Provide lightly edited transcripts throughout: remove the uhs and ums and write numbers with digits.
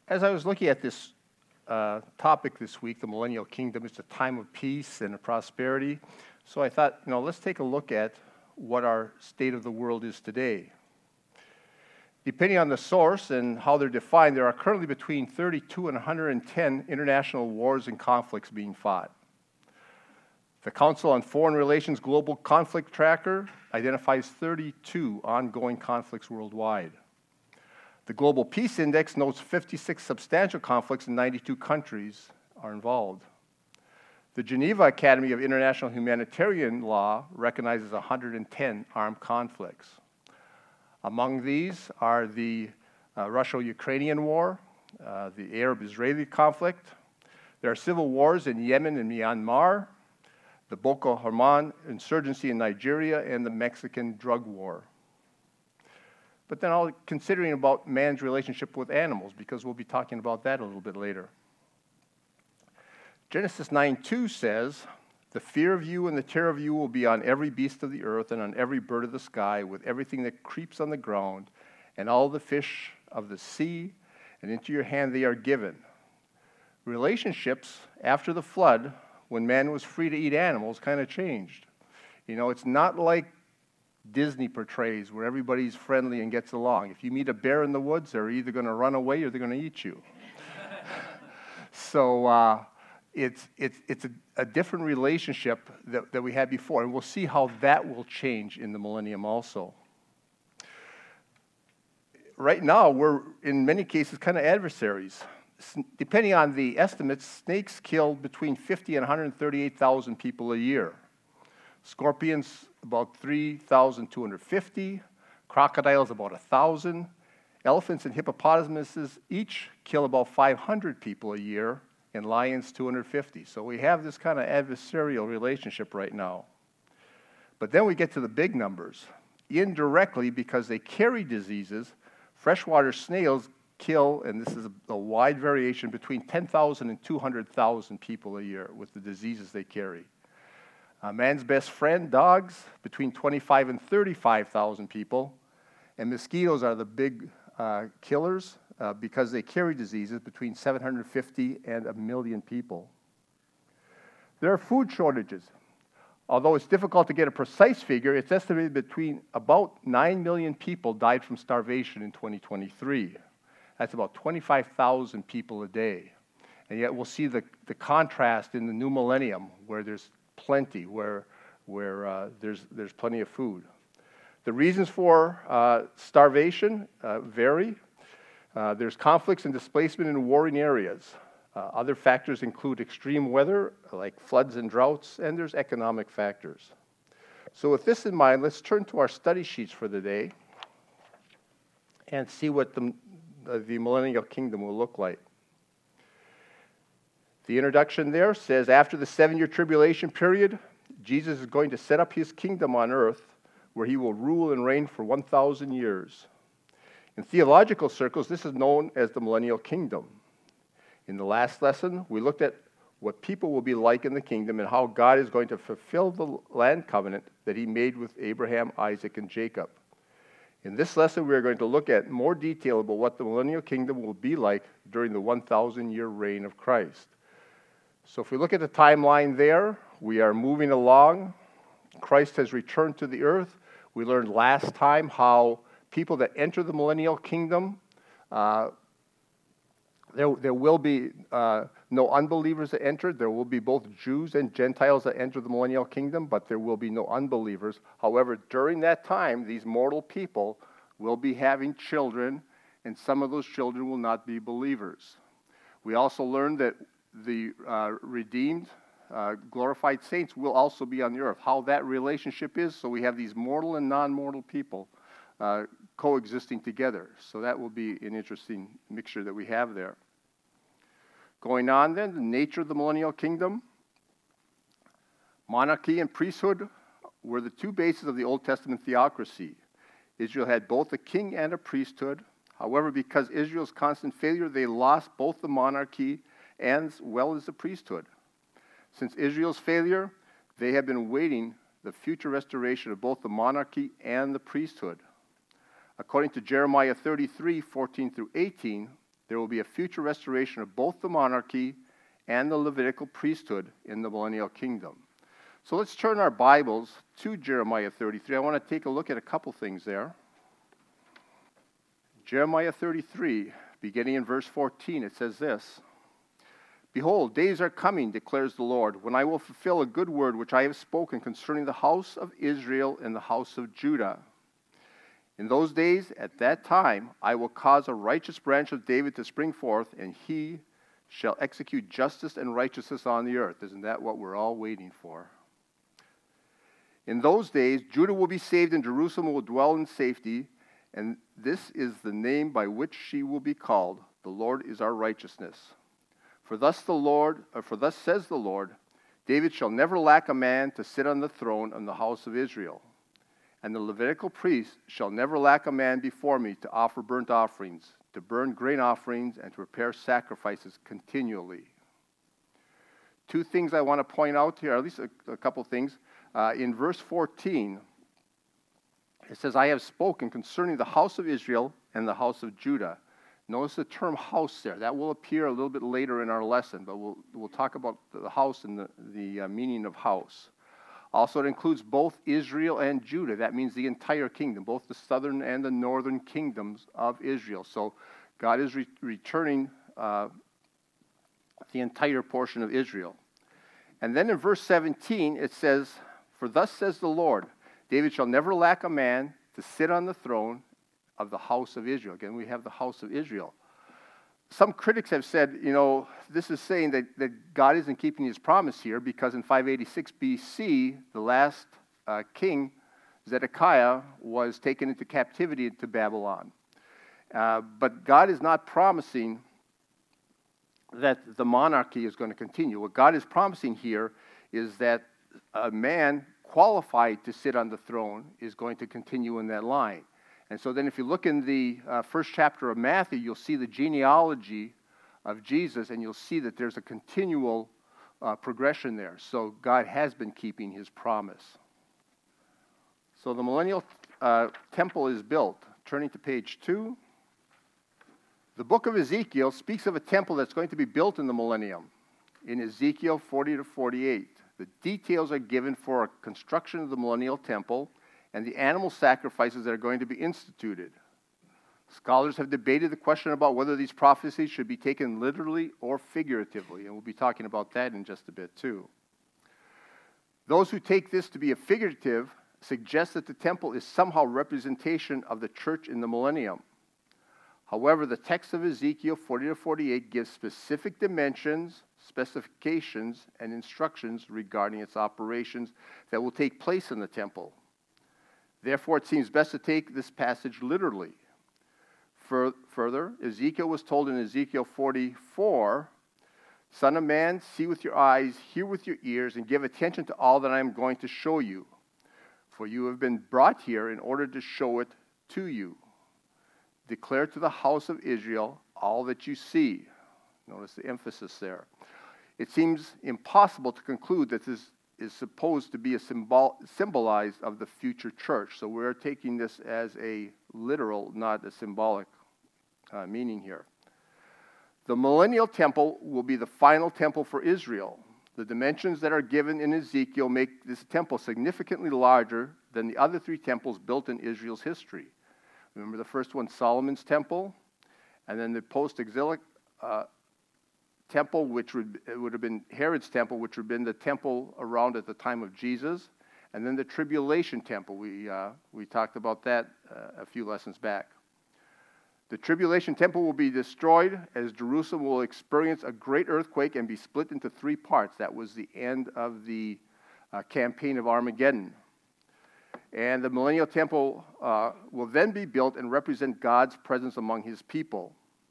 As I was looking at this topic this week, the millennial kingdom is a time of peace and prosperity. So I thought, let's take a look at what our state of the world is today. Depending on the source and how they're defined, there are currently between 32 and 110 international wars and conflicts being fought. The Council on Foreign Relations Global Conflict Tracker identifies 32 ongoing conflicts worldwide. The Global Peace Index notes 56 substantial conflicts in 92 countries are involved. The Geneva Academy of International Humanitarian Law recognizes 110 armed conflicts. Among these are the Russo-Ukrainian War, the Arab-Israeli conflict. There are civil wars in Yemen and Myanmar, the Boko Haram insurgency in Nigeria, and the Mexican drug war. But then I'll considering about man's relationship with animals, because we'll be talking about that a little bit later. Genesis 9:2 says, "The fear of you and the terror of you will be on every beast of the earth and on every bird of the sky, with everything that creeps on the ground, and all the fish of the sea, and into your hand they are given." Relationships after the flood, when man was free to eat animals, kind of changed. It's not like Disney portrays, where everybody's friendly and gets along. If you meet a bear in the woods, they're either going to run away or they're going to eat you. So it's a different relationship that we had before, and we'll see how that will change in the millennium also. Right now, we're, in many cases, kind of adversaries. Depending on the estimates, snakes kill between 50 and 138,000 people a year. Scorpions, about 3,250. Crocodiles, about 1,000. Elephants and hippopotamuses each kill about 500 people a year, and lions, 250. So we have this kind of adversarial relationship right now. But then we get to the big numbers. Indirectly, because they carry diseases, freshwater snails kill, and this is a wide variation, between 10,000 and 200,000 people a year with the diseases they carry. Man's best friend, dogs, between 25 and 35,000 people. And mosquitoes are the big killers because they carry diseases, between 750 and 1 million people. There are food shortages. Although it's difficult to get a precise figure, it's estimated between about 9 million people died from starvation in 2023. That's about 25,000 people a day. And yet we'll see the contrast in the new millennium, where there's plenty, where there's plenty of food. The reasons for starvation vary. There's conflicts and displacement in warring areas. Other factors include extreme weather, like floods and droughts, and there's economic factors. So with this in mind, let's turn to our study sheets for the day and see what the millennial kingdom will look like. The introduction there says, after the 7-year tribulation period, Jesus is going to set up his kingdom on earth, where he will rule and reign for 1,000 years. In theological circles, this is known as the millennial kingdom. In the last lesson, we looked at what people will be like in the kingdom and how God is going to fulfill the land covenant that he made with Abraham, Isaac, and Jacob. In this lesson, we are going to look at more detail about what the millennial kingdom will be like during the 1,000-year reign of Christ. So if we look at the timeline there, we are moving along. Christ has returned to the earth. We learned last time how people that enter the millennial kingdom, there will be no unbelievers that enter. There will be both Jews and Gentiles that enter the millennial kingdom, but there will be no unbelievers. However, during that time, these mortal people will be having children, and some of those children will not be believers. We also learned that the redeemed, glorified saints will also be on the earth. How that relationship is, so we have these mortal and non-mortal people coexisting together. So that will be an interesting mixture that we have there. Going on then, the nature of the millennial kingdom. Monarchy and priesthood were the two bases of the Old Testament theocracy. Israel had both a king and a priesthood. However, because Israel's constant failure, they lost both the monarchy as well as the priesthood. Since Israel's failure, they have been awaiting the future restoration of both the monarchy and the priesthood. According to Jeremiah 33, 14 through 18, There will be a future restoration of both the monarchy and the Levitical priesthood in the millennial kingdom. So let's turn our Bibles to Jeremiah 33. I want to take a look at a couple things there. Jeremiah 33, beginning in verse 14, it says this: Behold, days are coming, declares the Lord, when I will fulfill a good word which I have spoken concerning the house of Israel and the house of Judah. In those days, at that time, I will cause a righteous branch of David to spring forth, and he shall execute justice and righteousness on the earth. Isn't that what we're all waiting for? In those days, Judah will be saved, and Jerusalem will dwell in safety, and this is the name by which she will be called: The Lord is our righteousness. For thus says the Lord, David shall never lack a man to sit on the throne in the house of Israel. And the Levitical priest shall never lack a man before me to offer burnt offerings, to burn grain offerings, and to prepare sacrifices continually. Two things I want to point out here, at least a couple things. In verse 14, it says, I have spoken concerning the house of Israel and the house of Judah. Notice the term house there. That will appear a little bit later in our lesson, but we'll talk about the house and the meaning of house. Also, it includes both Israel and Judah. That means the entire kingdom, both the southern and the northern kingdoms of Israel. So God is returning the entire portion of Israel. And then in verse 17, it says, For thus says the Lord, David shall never lack a man to sit on the throne of the house of Israel. Again, we have the house of Israel. Some critics have said, this is saying that God isn't keeping his promise here, because in 586 BC, the last king, Zedekiah, was taken into captivity to Babylon. But God is not promising that the monarchy is going to continue. What God is promising here is that a man qualified to sit on the throne is going to continue in that line. And so then if you look in the first chapter of Matthew, you'll see the genealogy of Jesus, and you'll see that there's a continual progression there. So God has been keeping his promise. So the millennial temple is built. Turning to page 2. The book of Ezekiel speaks of a temple that's going to be built in the millennium. In Ezekiel 40 to 48, the details are given for a construction of the millennial temple and the animal sacrifices that are going to be instituted. Scholars have debated the question about whether these prophecies should be taken literally or figuratively, and we'll be talking about that in just a bit too. Those who take this to be a figurative suggest that the temple is somehow representation of the church in the millennium. However, the text of Ezekiel 40 to 48 gives specific dimensions, specifications, and instructions regarding its operations that will take place in the temple. Therefore, it seems best to take this passage literally. Further, Ezekiel was told in Ezekiel 44, Son of man, see with your eyes, hear with your ears, and give attention to all that I am going to show you. For you have been brought here in order to show it to you. Declare to the house of Israel all that you see. Notice the emphasis there. It seems impossible to conclude that this is supposed to be a symbolized of the future church. So we're taking this as a literal, not a symbolic meaning here. The millennial temple will be the final temple for Israel. The dimensions that are given in Ezekiel make this temple significantly larger than the other three temples built in Israel's history. Remember the first one, Solomon's temple, and then the post-exilic temple, which would have been Herod's temple, which would have been the temple around at the time of Jesus, and then the tribulation temple. We talked about that a few lessons back. The tribulation temple will be destroyed as Jerusalem will experience a great earthquake and be split into three parts. That was the end of the campaign of Armageddon. And the millennial temple will then be built and represent God's presence among his people.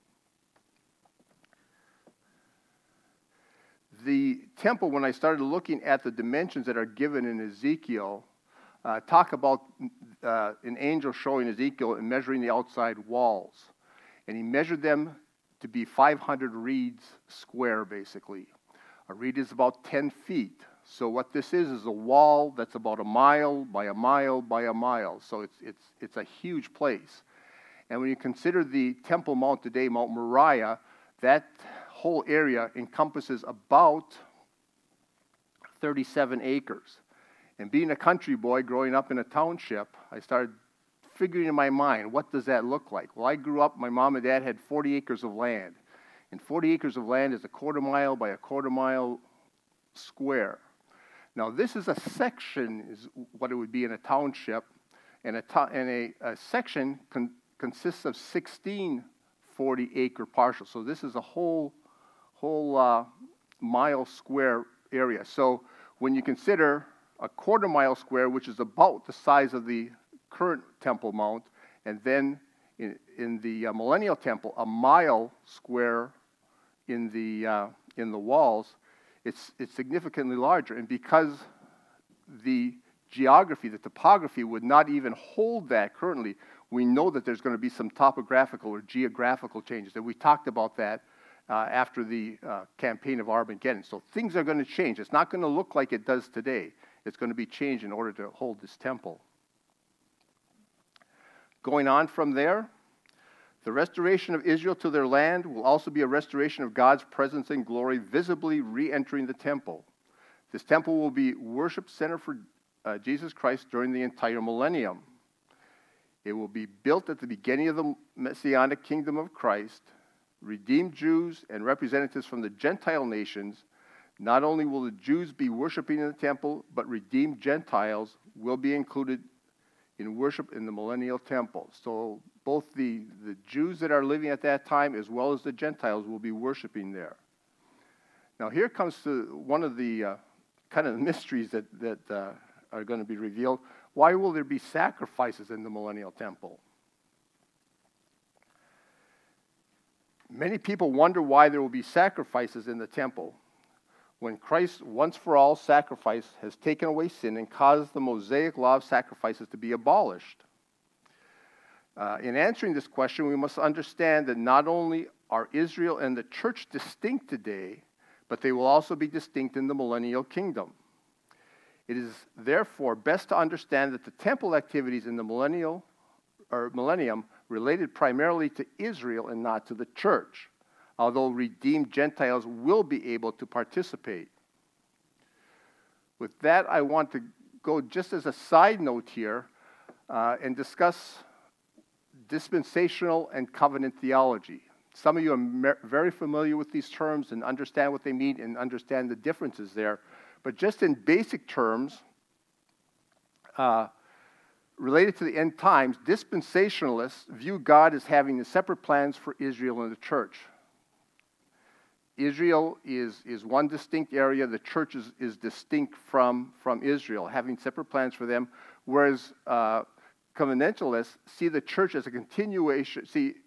The temple, when I started looking at the dimensions that are given in Ezekiel, talk about an angel showing Ezekiel and measuring the outside walls. And he measured them to be 500 reeds square, basically. A reed is about 10 feet. So what this is a wall that's about a mile by a mile by a mile. So it's a huge place. And when you consider the Temple Mount today, Mount Moriah, that whole area encompasses about 37 acres. And being a country boy growing up in a township, I started figuring in my mind, what does that look like? Well, I grew up, my mom and dad had 40 acres of land. And 40 acres of land is a quarter mile by a quarter mile square. Now, this is a section, is what it would be in a township, and a section consists of 16 40-acre parcels. So this is a whole mile square area. So when you consider a quarter mile square, which is about the size of the current Temple Mount, and then in the Millennial Temple, a mile square in the walls, it's significantly larger. And because the geography, the topography would not even hold that currently, we know that there's going to be some topographical or geographical changes. And we talked about that after the campaign of Armageddon. So things are going to change. It's not going to look like it does today. It's going to be changed in order to hold this temple. Going on from there, the restoration of Israel to their land will also be a restoration of God's presence and glory visibly re-entering the temple. This temple will be worship center for Jesus Christ during the entire millennium. It will be built at the beginning of the Messianic kingdom of Christ. Redeemed Jews and representatives from the Gentile nations. Not only will the Jews be worshiping in the temple, but redeemed Gentiles will be included in worship in the millennial temple. So both the Jews that are living at that time as well as the Gentiles will be worshiping there. Now here comes to one of the kind of mysteries that are going to be revealed. Why will there be sacrifices in the millennial temple? Many people wonder why there will be sacrifices in the temple when Christ's once-for-all sacrifice has taken away sin and caused the Mosaic law of sacrifices to be abolished. In answering this question, we must understand that not only are Israel and the church distinct today, but they will also be distinct in the millennial kingdom. It is therefore best to understand that the temple activities in the millennium related primarily to Israel and not to the church, although redeemed Gentiles will be able to participate. With that, I want to go just as a side note here and discuss dispensational and covenant theology. Some of you are very familiar with these terms and understand what they mean and understand the differences there. But just in basic terms, related to the end times, dispensationalists view God as having the separate plans for Israel and the church. Israel is one distinct area. The church is distinct from Israel, having separate plans for them, whereas covenantalists see the church as a continuation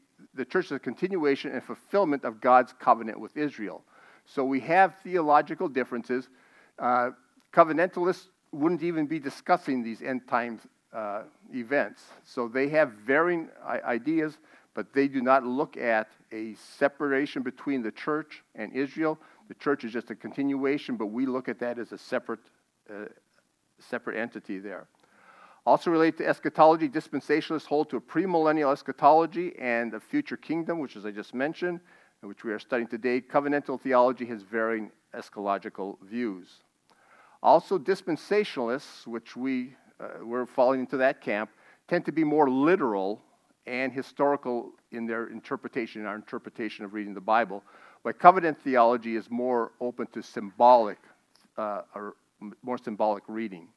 and fulfillment of God's covenant with Israel. So we have theological differences. Covenantalists wouldn't even be discussing these end times events. So they have varying ideas, but they do not look at a separation between the church and Israel. The church is just a continuation, but we look at that as a separate entity there. Also related to eschatology, dispensationalists hold to a premillennial eschatology and a future kingdom, which, as I just mentioned, which we are studying today. Covenantal theology has varying eschatological views. Also, dispensationalists, which we're falling into that camp, tend to be more literal and historical in their interpretation, our interpretation of reading the Bible, but covenant theology is more open to symbolic, or more symbolic reading.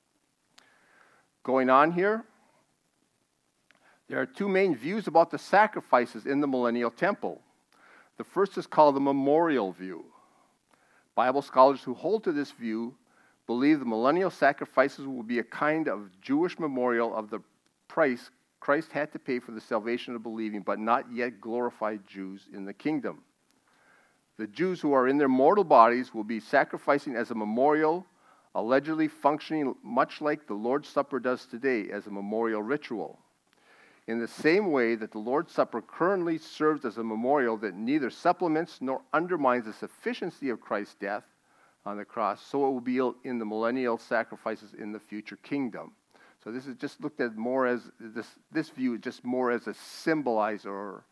Going on here, there are two main views about the sacrifices in the millennial temple. The first is called the memorial view. Bible scholars who hold to this view believe the millennial sacrifices will be a kind of Jewish memorial of the price Christ had to pay for the salvation of believing but not yet glorified Jews in the kingdom. The Jews who are in their mortal bodies will be sacrificing as a memorial, allegedly functioning much like the Lord's Supper does today as a memorial ritual. In the same way that the Lord's Supper currently serves as a memorial that neither supplements nor undermines the sufficiency of Christ's death on the cross, so it will be in the millennial sacrifices in the future kingdom. So this is just looked at more as, this view just more as a symbolizer or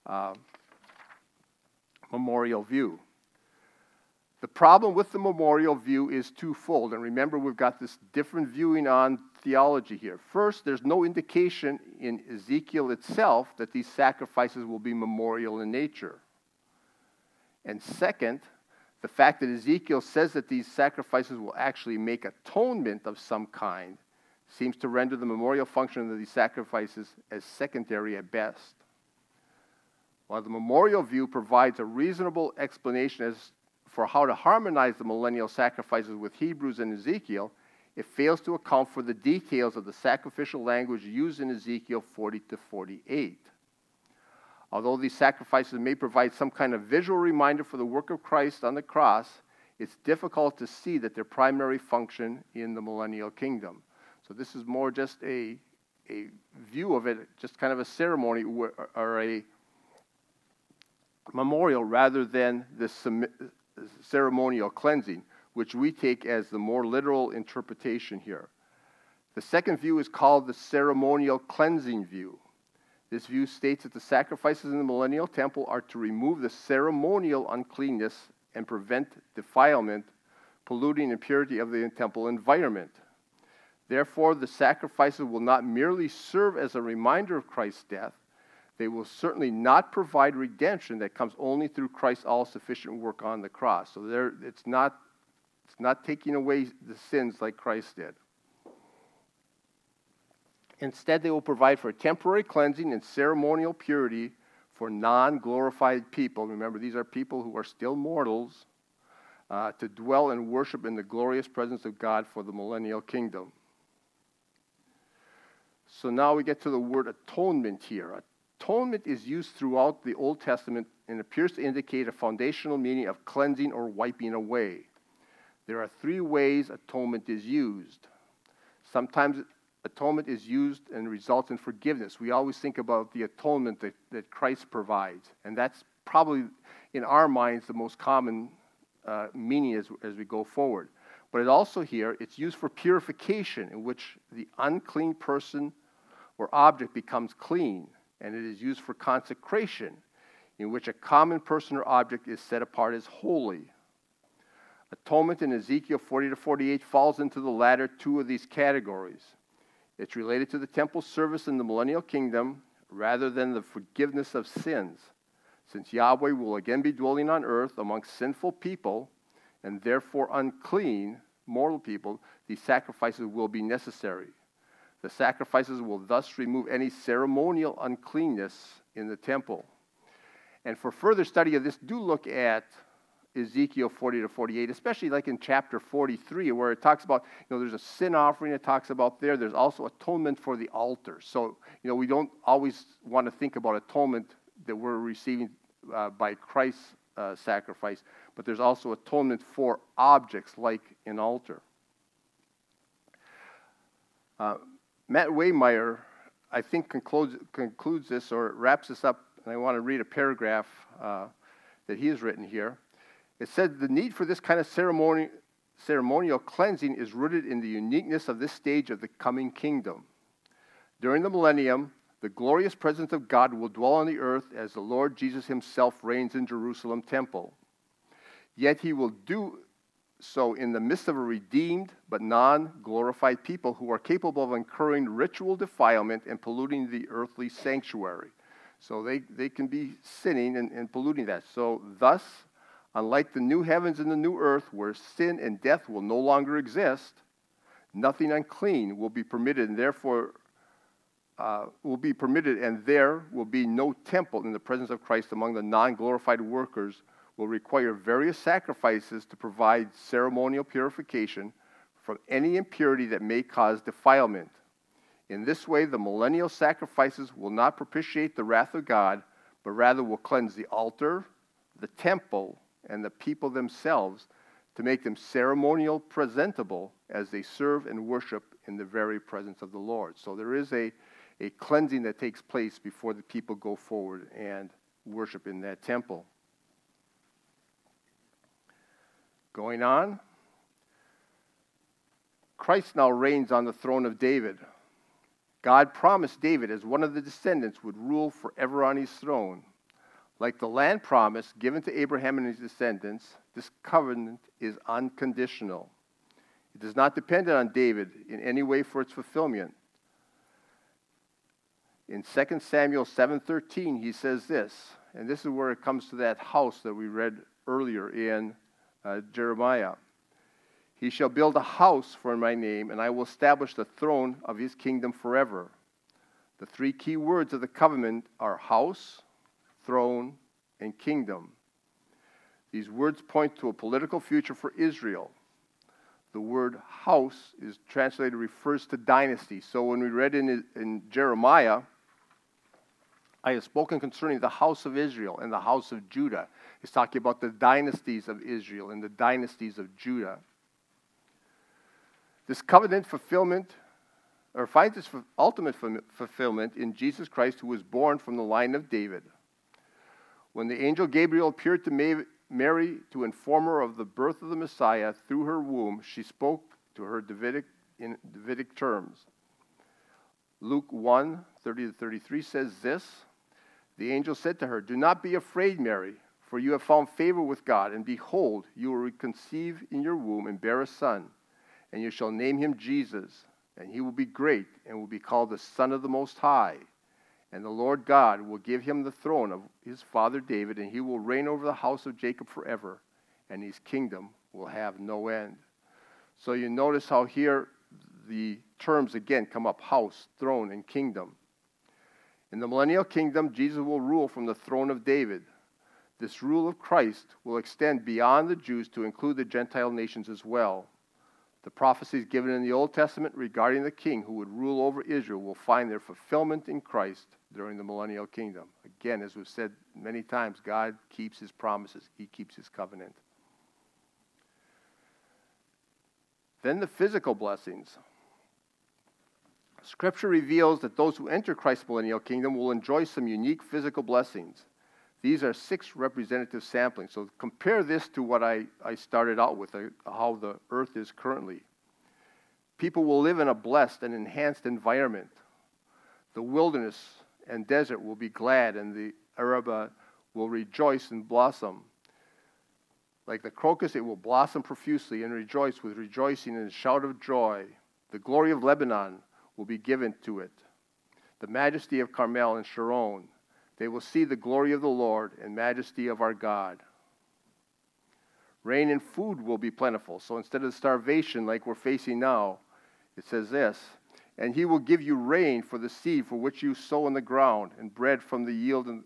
memorial view. The problem with the memorial view is twofold. And remember, we've got this different viewing on theology here. First, there's no indication in Ezekiel itself that these sacrifices will be memorial in nature. And second, the fact that Ezekiel says that these sacrifices will actually make atonement of some kind seems to render the memorial function of these sacrifices as secondary at best. While the memorial view provides a reasonable explanation for how to harmonize the millennial sacrifices with Hebrews and Ezekiel, it fails to account for the details of the sacrificial language used in Ezekiel 40 to 48. Although these sacrifices may provide some kind of visual reminder for the work of Christ on the cross, it's difficult to see that their primary function in the millennial kingdom. So this is more just a view of it, just kind of a ceremony or a memorial rather than the ceremonial cleansing, which we take as the more literal interpretation here. The second view is called the ceremonial cleansing view. This view states that the sacrifices in the millennial temple are to remove the ceremonial uncleanness and prevent defilement, polluting impurity of the temple environment. Therefore, the sacrifices will not merely serve as a reminder of Christ's death, they will certainly not provide redemption that comes only through Christ's all-sufficient work on the cross. So it's not taking away the sins like Christ did. Instead, they will provide for temporary cleansing and ceremonial purity for non-glorified people. Remember, these are people who are still mortals, to dwell and worship in the glorious presence of God for the millennial kingdom. So now we get to the word atonement here. Atonement is used throughout the Old Testament and appears to indicate a foundational meaning of cleansing or wiping away. There are three ways atonement is used. Sometimes atonement is used and results in forgiveness. We always think about the atonement that Christ provides, and that's probably, in our minds, the most common meaning as we go forward. But it also here, it's used for purification, in which the unclean person or object becomes clean. And it is used for consecration, in which a common person or object is set apart as holy. Atonement in Ezekiel 40 to 48 falls into the latter two of these categories. It's related to the temple service in the millennial kingdom rather than the forgiveness of sins, since Yahweh will again be dwelling on earth amongst sinful people and therefore unclean, mortal people. These sacrifices will be necessary. The sacrifices will thus remove any ceremonial uncleanness in the temple. And for further study of this, do look at Ezekiel 40 to 48, especially like in chapter 43, where it talks about, there's a sin offering it talks about there. There's also atonement for the altar. So, we don't always want to think about atonement that we're receiving by Christ's sacrifice, but there's also atonement for objects like an altar. Matt Waymeyer, I think, concludes this or wraps this up, and I want to read a paragraph that he has written here. It said, the need for this kind of ceremonial cleansing is rooted in the uniqueness of this stage of the coming kingdom. During the millennium, the glorious presence of God will dwell on the earth as the Lord Jesus himself reigns in Jerusalem temple. Yet he will do so in the midst of a redeemed but non-glorified people who are capable of incurring ritual defilement and polluting the earthly sanctuary. So they can be sinning and polluting that. So thus, unlike the new heavens and the new earth where sin and death will no longer exist, nothing unclean will be permitted, and therefore and there will be no temple in the presence of Christ among the non-glorified workers will require various sacrifices to provide ceremonial purification from any impurity that may cause defilement. In this way, the millennial sacrifices will not propitiate the wrath of God, but rather will cleanse the altar, the temple, and the people themselves to make them ceremonial presentable as they serve and worship in the very presence of the Lord. So there is a cleansing that takes place before the people go forward and worship in that temple. Going on, Christ now reigns on the throne of David. God promised David as one of the descendants would rule forever on his throne. Like the land promise given to Abraham and his descendants, this covenant is unconditional. It is not dependent on David in any way for its fulfillment. In 2 Samuel 7:13, he says this, and this is where it comes to that house that we read earlier in Jeremiah. He shall build a house for my name, and I will establish the throne of his kingdom forever. The three key words of the covenant are house, throne, and kingdom. These words point to a political future for Israel. The word house is translated, refers to dynasty. So when we read in Jeremiah, I have spoken concerning the house of Israel and the house of Judah. He's talking about the dynasties of Israel and the dynasties of Judah. This covenant fulfillment, or finds its ultimate fulfillment in Jesus Christ, who was born from the line of David. When the angel Gabriel appeared to Mary to inform her of the birth of the Messiah through her womb, she spoke to her in Davidic terms. Luke 1:30-33 says this, the angel said to her, "Do not be afraid, Mary, for you have found favor with God, and behold, you will conceive in your womb and bear a son, and you shall name him Jesus, and he will be great and will be called the Son of the Most High. And the Lord God will give him the throne of his father David, and he will reign over the house of Jacob forever, and his kingdom will have no end." So you notice how here the terms again come up, house, throne, and kingdom. In the millennial kingdom, Jesus will rule from the throne of David. This rule of Christ will extend beyond the Jews to include the Gentile nations as well. The prophecies given in the Old Testament regarding the king who would rule over Israel will find their fulfillment in Christ during the millennial kingdom. Again, as we've said many times, God keeps his promises. He keeps his covenant. Then the physical blessings. Scripture reveals that those who enter Christ's millennial kingdom will enjoy some unique physical blessings. These are 6 representative samplings. So compare this to what I started out with, how the earth is currently. People will live in a blessed and enhanced environment. The wilderness and desert will be glad, and the Arabah will rejoice and blossom. Like the crocus, it will blossom profusely and rejoice with rejoicing and a shout of joy. The glory of Lebanon will be given to it. The majesty of Carmel and Sharon. They will see the glory of the Lord and majesty of our God. Rain and food will be plentiful. So instead of starvation like we're facing now, it says this, "And he will give you rain for the seed for which you sow in the ground, and bread from the yield of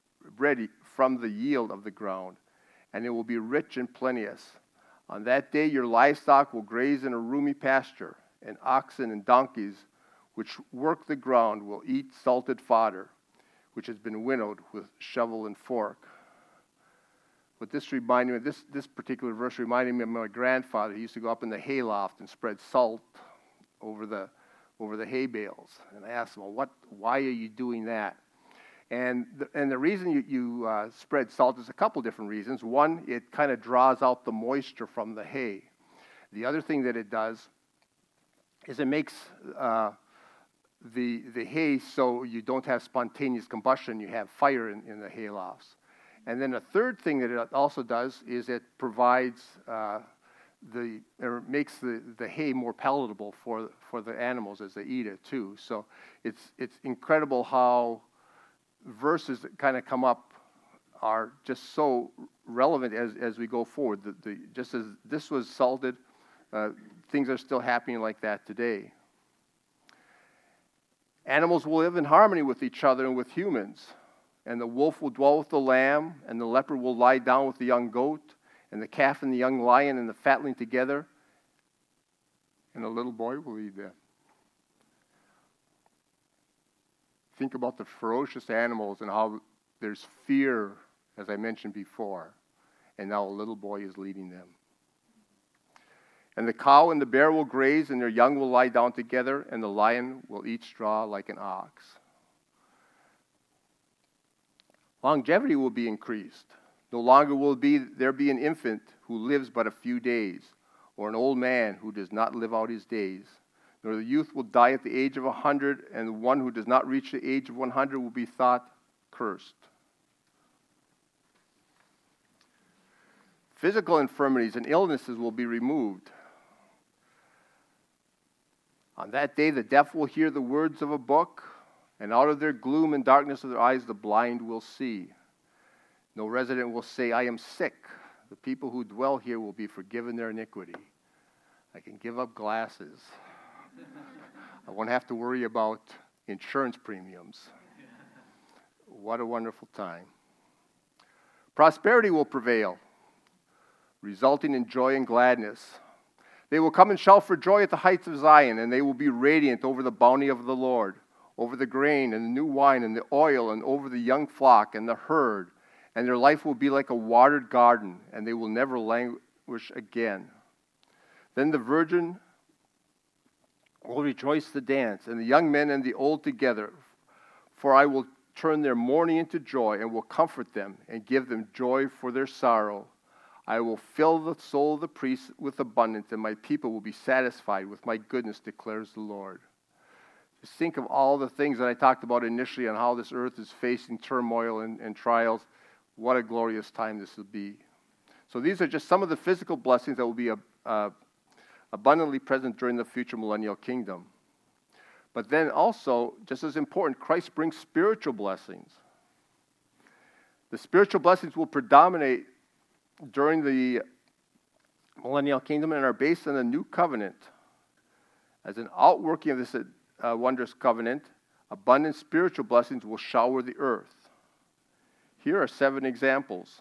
the ground, and it will be rich and plenteous. On that day your livestock will graze in a roomy pasture, and oxen and donkeys which work the ground will eat salted fodder, which has been winnowed with shovel and fork." But this reminded me, this particular verse reminded me of my grandfather. He used to go up in the hayloft and spread salt over the hay bales. And I asked him, "Well, why are you doing that?" And the reason you spread salt is a couple different reasons. One, it kind of draws out the moisture from the hay. The other thing that it does is it makes the hay so you don't have spontaneous combustion, you have fire in the hay lofts. And then a third thing that it also does is it provides makes the hay more palatable for the animals as they eat it too. So it's incredible how verses that kind of come up are just so relevant as we go forward. Just as this was salted, things are still happening like that today. Animals will live in harmony with each other and with humans. And the wolf will dwell with the lamb, and the leopard will lie down with the young goat, and the calf and the young lion and the fatling together, and a little boy will lead them. Think about the ferocious animals and how there's fear, as I mentioned before, and now a little boy is leading them. And the cow and the bear will graze, and their young will lie down together, and the lion will eat straw like an ox. Longevity will be increased. No longer will there be an infant who lives but a few days, or an old man who does not live out his days. nor the youth will die at the age of 100, and the one who does not reach the age of 100 will be thought cursed. Physical infirmities and illnesses will be removed. On that day, the deaf will hear the words of a book, and out of their gloom and darkness of their eyes, the blind will see. No resident will say, I am sick. The people who dwell here will be forgiven their iniquity. I can give up glasses. I won't have to worry about insurance premiums. What a wonderful time. Prosperity will prevail, resulting in joy and gladness. They will come and shout for joy at the heights of Zion, and they will be radiant over the bounty of the Lord, over the grain and the new wine and the oil, and over the young flock and the herd. And their life will be like a watered garden, and they will never languish again. Then the virgin will rejoice to dance, and the young men and the old together. For I will turn their mourning into joy, and will comfort them, and give them joy for their sorrow. I will fill the soul of the priest with abundance, and my people will be satisfied with my goodness, declares the Lord. Just think of all the things that I talked about initially on how this earth is facing turmoil and trials. What a glorious time this will be. So these are just some of the physical blessings that will be abundantly present during the future millennial kingdom. But then also, just as important, Christ brings spiritual blessings. The spiritual blessings will predominate during the millennial kingdom and are based on the new covenant. As an outworking of this wondrous covenant, abundant spiritual blessings will shower the earth. Here are 7 examples.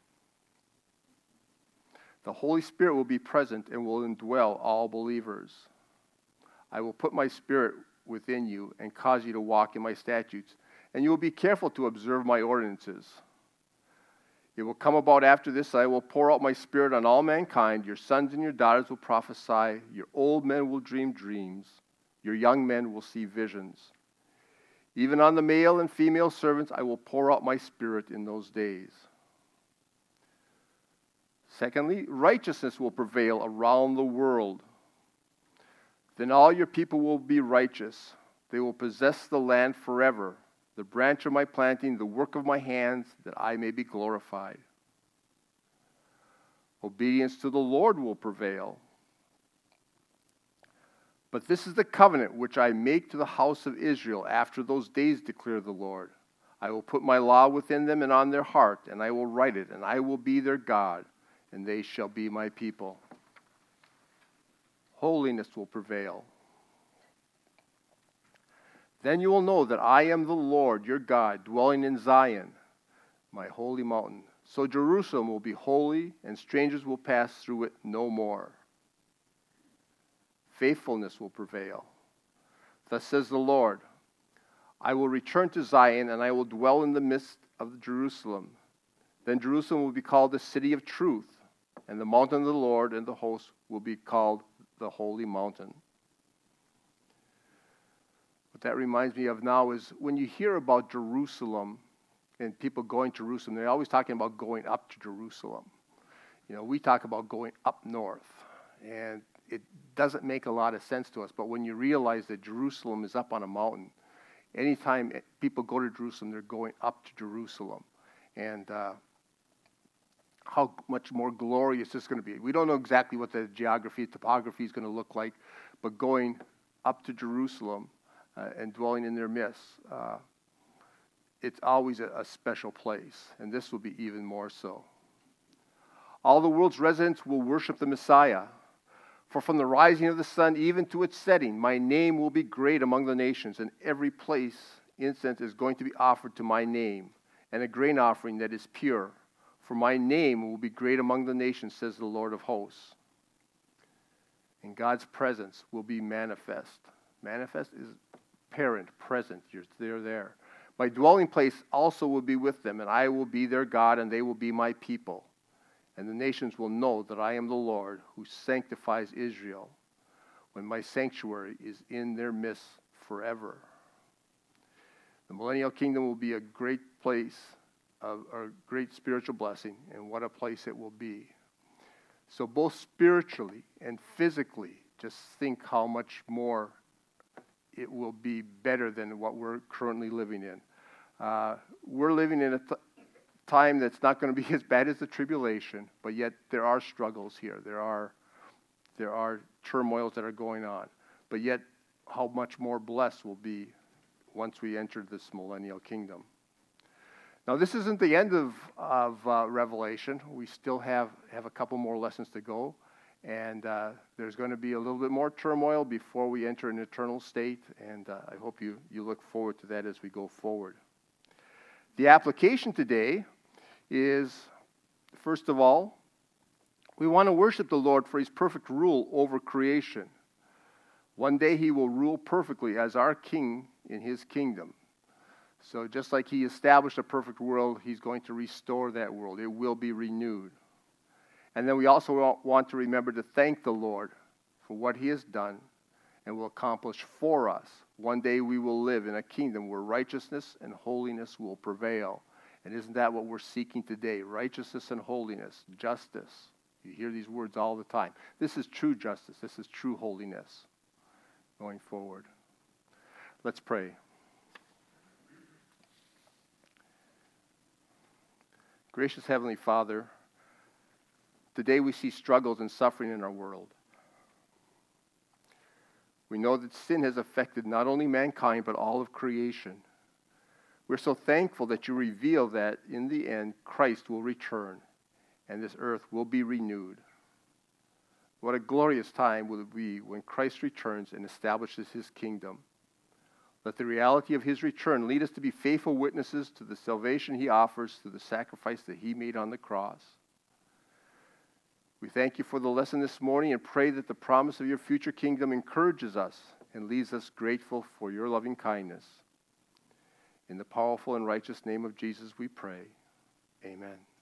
The Holy Spirit will be present and will indwell all believers. I will put my Spirit within you and cause you to walk in my statutes, and you will be careful to observe my ordinances. It will come about after this, I will pour out my Spirit on all mankind. Your sons and your daughters will prophesy. Your old men will dream dreams. Your young men will see visions. Even on the male and female servants, I will pour out my Spirit in those days. Secondly, righteousness will prevail around the world. Then all your people will be righteous. They will possess the land forever, the branch of my planting, the work of my hands, that I may be glorified. Obedience to the Lord will prevail. But this is the covenant which I make to the house of Israel after those days, declare the Lord. I will put my law within them and on their heart, and I will write it, and I will be their God, and they shall be my people. Holiness will prevail. Then you will know that I am the Lord your God, dwelling in Zion, my holy mountain. So Jerusalem will be holy, and strangers will pass through it no more. Faithfulness will prevail. Thus says the Lord, I will return to Zion, and I will dwell in the midst of Jerusalem. Then Jerusalem will be called the city of truth, and the mountain of the Lord and the host will be called the holy mountain. What that reminds me of now is when you hear about Jerusalem and people going to Jerusalem, they're always talking about going up to Jerusalem. You know, we talk about going up north, and it doesn't make a lot of sense to us, but when you realize that Jerusalem is up on a mountain, anytime people go to Jerusalem, they're going up to Jerusalem. And how much more glorious this is going to be. We don't know exactly what the topography is going to look like, but going up to Jerusalem and dwelling in their midst, it's always a special place, and this will be even more so. All the world's residents will worship the Messiah. For from the rising of the sun even to its setting, my name will be great among the nations, and every place incense is going to be offered to my name, and a grain offering that is pure. For my name will be great among the nations, says the Lord of hosts. And God's presence will be manifest. Manifest is apparent, present. They're there. My dwelling place also will be with them, and I will be their God, and they will be my people. And the nations will know that I am the Lord who sanctifies Israel, when my sanctuary is in their midst forever. The millennial kingdom will be a great place, a great spiritual blessing, and what a place it will be. So both spiritually and physically, just think how much more it will be better than what we're currently living in. We're living in a time that's not going to be as bad as the tribulation, but yet there are struggles here. There are turmoils that are going on. But yet, how much more blessed we'll be once we enter this millennial kingdom. Now, this isn't the end of Revelation. We still have a couple more lessons to go. And there's going to be a little bit more turmoil before we enter an eternal state. And I hope you look forward to that as we go forward. The application today is, first of all, we want to worship the Lord for his perfect rule over creation. One day he will rule perfectly as our king in his kingdom. So just like he established a perfect world, he's going to restore that world. It will be renewed. And then we also want to remember to thank the Lord for what he has done and will accomplish for us. One day we will live in a kingdom where righteousness and holiness will prevail. And isn't that what we're seeking today? Righteousness and holiness, justice. You hear these words all the time. This is true justice. This is true holiness going forward. Let's pray. Gracious Heavenly Father, today we see struggles and suffering in our world. We know that sin has affected not only mankind, but all of creation. We're so thankful that you reveal that in the end, Christ will return and this earth will be renewed. What a glorious time will it be when Christ returns and establishes his kingdom. Let the reality of his return lead us to be faithful witnesses to the salvation he offers through the sacrifice that he made on the cross. We thank you for the lesson this morning and pray that the promise of your future kingdom encourages us and leaves us grateful for your loving kindness. In the powerful and righteous name of Jesus we pray. Amen.